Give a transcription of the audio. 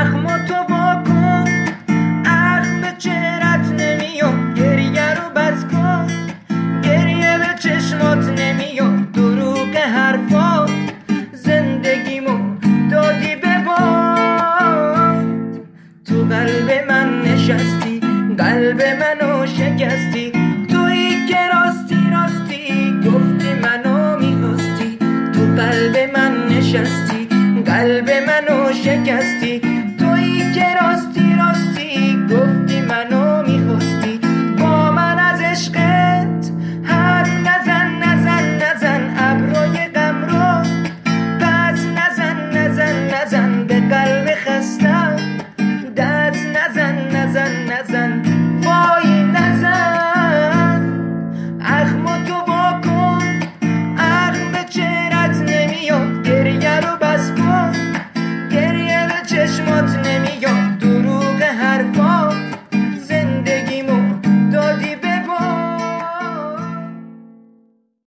زخماتو واکن، عقل به چهرت نمیاد، گریه رو بس کن، گریه به چشمات نمیاد، دروغ حرفات، زندگیمو دادی به باد. تو قلب من نشستی، قلب منو شکستی، تویی که راستی راستی گفتی منو میخواستی. تو قلب من نشستی، قلب منو شکستی، تویی که راستی راستی گفتی منو